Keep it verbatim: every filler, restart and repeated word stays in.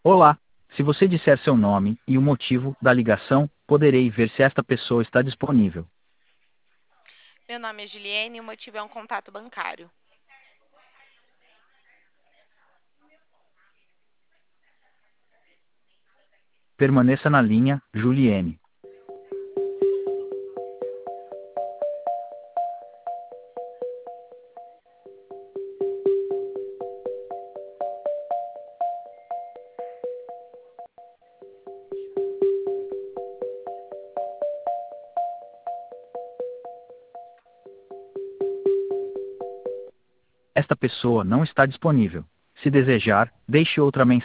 Olá, se você disser seu nome e o motivo da ligação, poderei ver se esta pessoa está disponível. Meu nome é Juliene e o motivo é um contato bancário. Permaneça na linha, Juliene. Esta pessoa não está disponível. Se desejar, deixe outra mensagem.